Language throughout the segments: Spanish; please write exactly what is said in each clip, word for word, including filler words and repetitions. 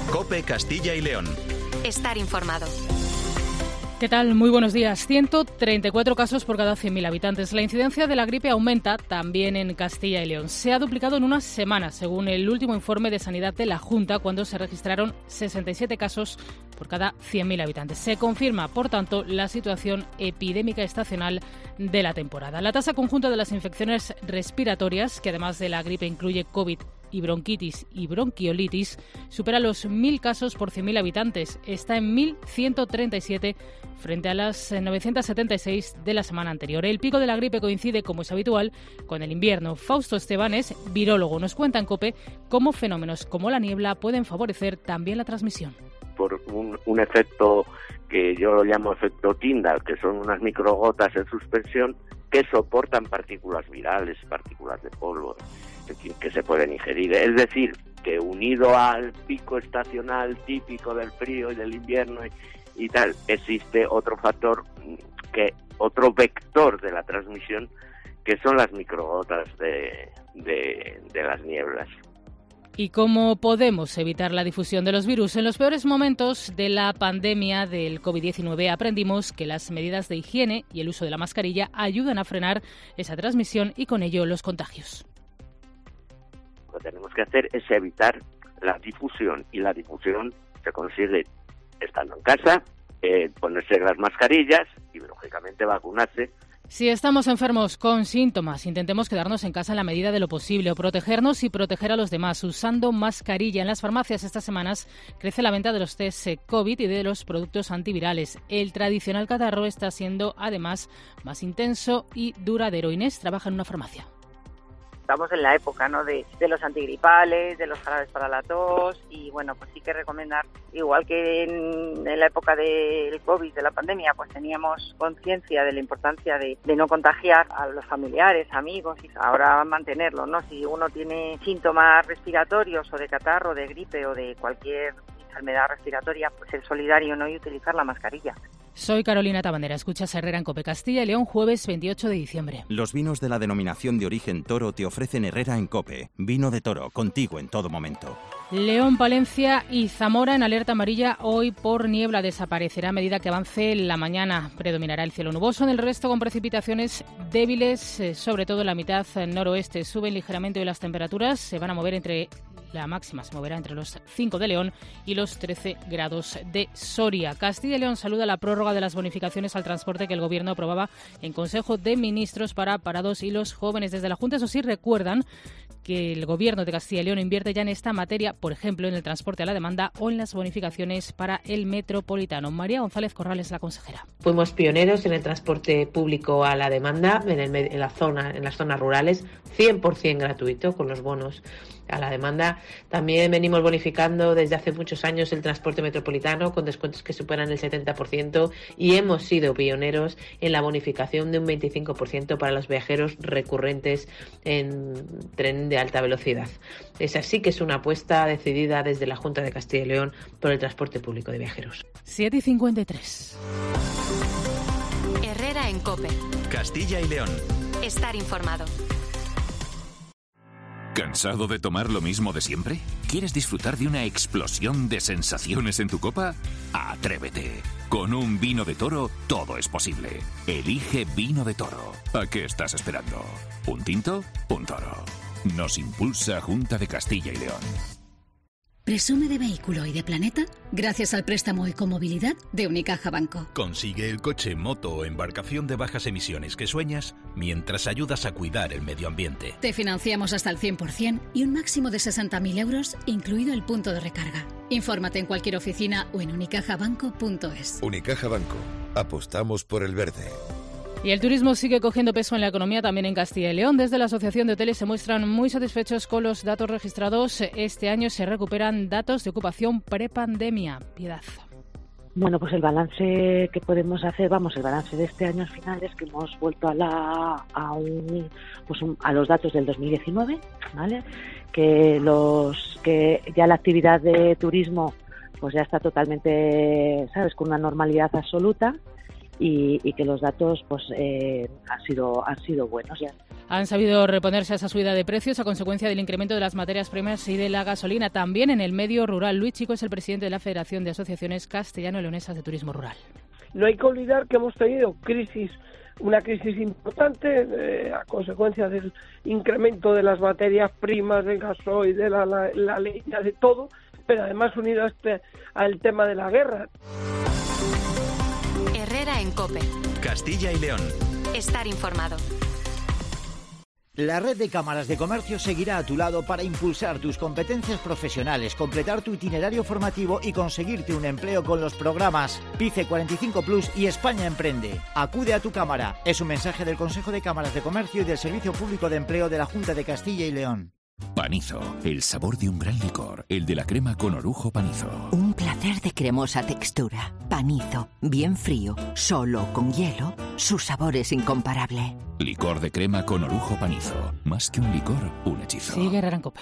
COPE Castilla y León. Estar informado. ¿Qué tal? Muy buenos días. ciento treinta y cuatro casos por cada cien mil habitantes. La incidencia de la gripe aumenta también en Castilla y León. Se ha duplicado en una semana, según el último informe de Sanidad de la Junta, cuando se registraron sesenta y siete casos por cada cien mil habitantes. Se confirma, por tanto, la situación epidémica estacional de la temporada. La tasa conjunta de las infecciones respiratorias, que además de la gripe incluye COVID y bronquitis y bronquiolitis, supera los mil casos por cien mil habitantes. Está en mil ciento treinta y siete frente a las novecientos setenta y seis de la semana anterior. El pico de la gripe coincide, como es habitual, con el invierno. Fausto Esteban es virólogo. Nos cuenta en COPE cómo fenómenos como la niebla pueden favorecer también la transmisión. Por un, un efecto que yo lo llamo efecto Tyndall, que son unas microgotas en suspensión que soportan partículas virales, partículas de polvo, que se pueden ingerir. Es decir, que unido al pico estacional típico del frío y del invierno y, y tal, existe otro factor, que otro vector de la transmisión, que son las microgotas de, de, de las nieblas. ¿Y cómo podemos evitar la difusión de los virus? En los peores momentos de la pandemia del COVID diecinueve aprendimos que las medidas de higiene y el uso de la mascarilla ayudan a frenar esa transmisión y con ello los contagios. Lo que tenemos que hacer es evitar la difusión, y la difusión se consigue estando en casa, eh, ponerse las mascarillas y, lógicamente, vacunarse. Si estamos enfermos con síntomas, intentemos quedarnos en casa en la medida de lo posible o protegernos y proteger a los demás usando mascarilla. En las farmacias estas semanas crece la venta de los test COVID y de los productos antivirales. El tradicional catarro está siendo, además, más intenso y duradero. Inés trabaja en una farmacia. Estamos en la época, ¿no?, de, de los antigripales, de los jarabes para la tos, y bueno, pues sí que recomendar, igual que en, en la época del COVID, de la pandemia, pues teníamos conciencia de la importancia de, de no contagiar a los familiares, amigos, y ahora mantenerlo, ¿no? Si uno tiene síntomas respiratorios o de catarro, de gripe o de cualquier enfermedad respiratoria, pues ser solidario, ¿no?, y utilizar la mascarilla. Soy Carolina Tabandera, escuchas Herrera en COPE Castilla y León, jueves veintiocho de diciembre. Los vinos de la denominación de origen Toro te ofrecen Herrera en COPE. Vino de Toro, contigo en todo momento. León, Palencia y Zamora en alerta amarilla hoy por niebla. Desaparecerá a medida que avance la mañana. Predominará el cielo nuboso. En el resto con precipitaciones débiles, eh, sobre todo en la mitad noroeste. Suben ligeramente hoy las temperaturas. Se van a mover entre... La máxima se moverá entre los cinco de León y los trece grados de Soria. Castilla y León saluda la prórroga de las bonificaciones al transporte que el Gobierno aprobaba en Consejo de Ministros para parados y los jóvenes. Desde la Junta, eso sí, recuerdan que el Gobierno de Castilla y León invierte ya en esta materia, por ejemplo, en el transporte a la demanda o en las bonificaciones para el metropolitano. María González Corrales, la consejera. Fuimos pioneros en el transporte público a la demanda en, el, en, la zona, en las zonas rurales, cien por ciento gratuito con los bonos a la demanda. También venimos bonificando desde hace muchos años el transporte metropolitano con descuentos que superan el setenta por ciento, y hemos sido pioneros en la bonificación de un veinticinco por ciento para los viajeros recurrentes en tren de alta velocidad. Esa sí que es una apuesta decidida desde la Junta de Castilla y León por el transporte público de viajeros. siete y cincuenta y tres. Herrera en COPE. Castilla y León. Estar informado. ¿Cansado de tomar lo mismo de siempre? ¿Quieres disfrutar de una explosión de sensaciones en tu copa? ¡Atrévete! Con un vino de Toro todo es posible. Elige Vino de Toro. ¿A qué estás esperando? ¿Un tinto? Un toro. Nos impulsa Junta de Castilla y León. Presume de vehículo y de planeta gracias al préstamo Ecomovilidad de Unicaja Banco. Consigue el coche, moto o embarcación de bajas emisiones que sueñas mientras ayudas a cuidar el medio ambiente. Te financiamos hasta el cien por ciento y un máximo de sesenta mil euros, incluido el punto de recarga. Infórmate en cualquier oficina o en unicaja banco punto es. Unicaja Banco. Apostamos por el verde. Y el turismo sigue cogiendo peso en la economía también en Castilla y León. Desde la Asociación de Hoteles se muestran muy satisfechos con los datos registrados. Este año se recuperan datos de ocupación prepandemia. Piedad. Bueno, pues el balance que podemos hacer, vamos, el balance de este año al final es que hemos vuelto a la a un, pues un, a los datos del dos mil diecinueve, ¿vale? Que los que ya la actividad de turismo pues ya está totalmente, ¿sabes?, con una normalidad absoluta. y, y que los datos pues eh, han sido han sido buenos ya. Han sabido reponerse a esa subida de precios a consecuencia del incremento de las materias primas y de la gasolina, también en el medio rural. Luis Chico es el presidente de la Federación de Asociaciones Castellano-Leonesas de Turismo Rural. No hay que olvidar que hemos tenido crisis, una crisis importante eh, a consecuencia del incremento de las materias primas, del gasoil, de la, la, la leña, de todo, pero además unido a este, al tema de la guerra. Herrera en COPE. Castilla y León. Estar informado. La red de cámaras de comercio seguirá a tu lado para impulsar tus competencias profesionales, completar tu itinerario formativo y conseguirte un empleo con los programas PICE cuarenta y cinco plus y España Emprende. Acude a tu cámara. Es un mensaje del Consejo de Cámaras de Comercio y del Servicio Público de Empleo de la Junta de Castilla y León. Panizo, el sabor de un gran licor, el de la crema con orujo Panizo. Un placer de cremosa textura. Panizo, bien frío, solo con hielo, su sabor es incomparable. Licor de crema con orujo Panizo. Más que un licor, un hechizo. Sigue Herrera en COPE.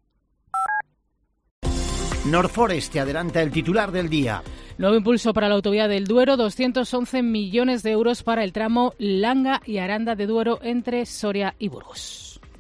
Norforest te adelanta el titular del día. Nuevo impulso para la autovía del Duero, doscientos once millones de euros para el tramo Langa y Aranda de Duero entre Soria y Burgos.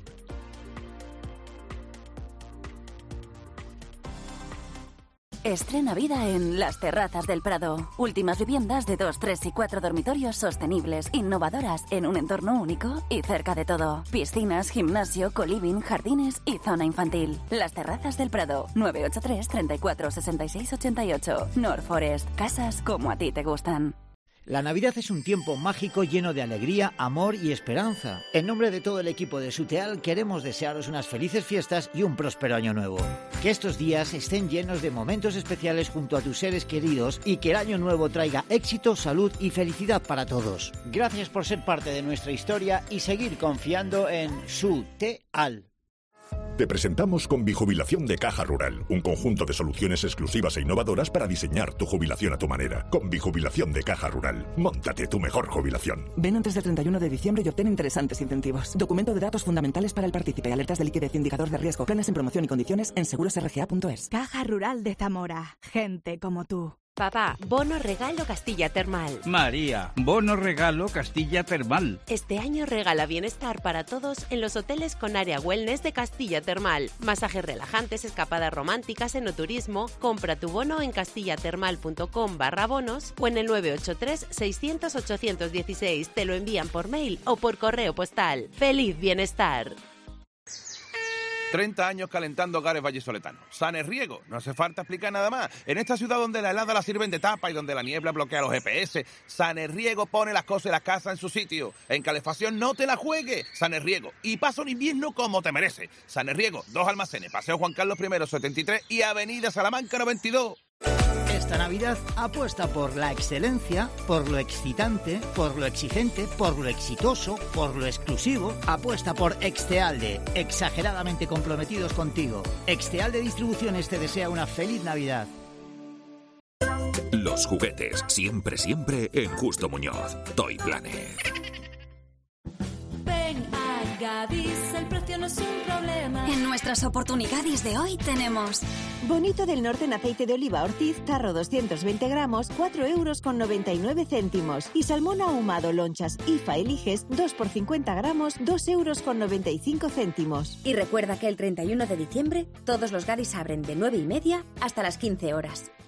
Estrena vida en Las Terrazas del Prado. Últimas viviendas de dos, tres y cuatro dormitorios sostenibles, innovadoras, en un entorno único y cerca de todo. Piscinas, gimnasio, coliving, jardines y zona infantil. Las Terrazas del Prado. nueve ocho tres, treinta y cuatro, sesenta y seis, ochenta y ocho. Norforest. Casas como a ti te gustan. La Navidad es un tiempo mágico lleno de alegría, amor y esperanza. En nombre de todo el equipo de Suteal queremos desearos unas felices fiestas y un próspero año nuevo. Que estos días estén llenos de momentos especiales junto a tus seres queridos y que el año nuevo traiga éxito, salud y felicidad para todos. Gracias por ser parte de nuestra historia y seguir confiando en Suteal. Te presentamos Convijubilación de Caja Rural, un conjunto de soluciones exclusivas e innovadoras para diseñar tu jubilación a tu manera. Convijubilación de Caja Rural. Móntate tu mejor jubilación. Ven antes del treinta y uno de diciembre y obtén interesantes incentivos. Documento de datos fundamentales para el partícipe, alertas de liquidez, indicador de riesgo, planes en promoción y condiciones en seguros r g a punto es. Caja Rural de Zamora. Gente como tú. Papá, bono regalo Castilla Termal. María, bono regalo Castilla Termal. Este año regala bienestar para todos en los hoteles con área wellness de Castilla Termal. Masajes relajantes, escapadas románticas, enoturismo. Compra tu bono en castillatermal.com barra bonos o en el nueve ocho tres, seiscientos, ochocientos dieciséis. Te lo envían por mail o por correo postal. ¡Feliz bienestar! treinta años calentando hogares vallisoletanos. Sanerriego, no hace falta explicar nada más. En esta ciudad donde la helada la sirven de tapa y donde la niebla bloquea los G P S, Sanerriego pone las cosas y las casas en su sitio. En calefacción no te la juegues. Sanerriego. Y pasa un invierno como te merece. Sanerriego, dos almacenes, Paseo Juan Carlos I, setenta y tres y Avenida Salamanca noventa y dos. Esta Navidad apuesta por la excelencia, por lo excitante, por lo exigente, por lo exitoso, por lo exclusivo. Apuesta por Extealde, exageradamente comprometidos contigo. Extealde Distribuciones te desea una feliz Navidad. Los juguetes, siempre, siempre en Justo Muñoz. Toy Planet. Ven a Gadis, el precio no es un problema. En nuestras oportunidades de hoy tenemos Bonito del Norte en aceite de oliva Ortiz, tarro doscientos veinte gramos, cuatro euros con noventa y nueve céntimos. Y salmón ahumado lonchas I F A Eliges, dos por cincuenta gramos, dos euros con noventa y cinco céntimos. Y recuerda que el treinta y uno de diciembre todos los Gadis abren de nueve y media hasta las quince horas.